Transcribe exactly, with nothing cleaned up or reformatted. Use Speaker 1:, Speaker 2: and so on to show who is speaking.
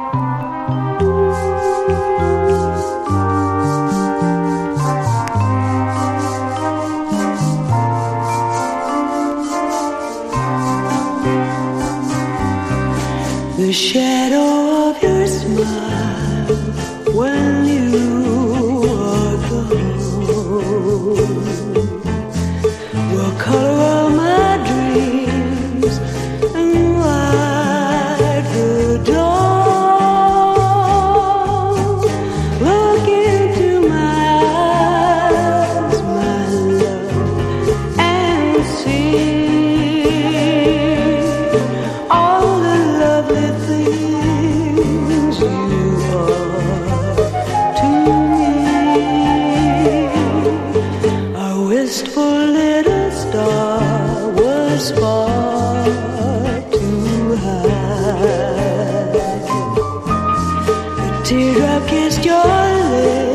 Speaker 1: The shadow of your smile when you are gone will color all my dreams and light the dawn. Look into my eyes, my love, and see all the lovely things you are to me. Our wistful little star was far too high. A teardrop kissed your lips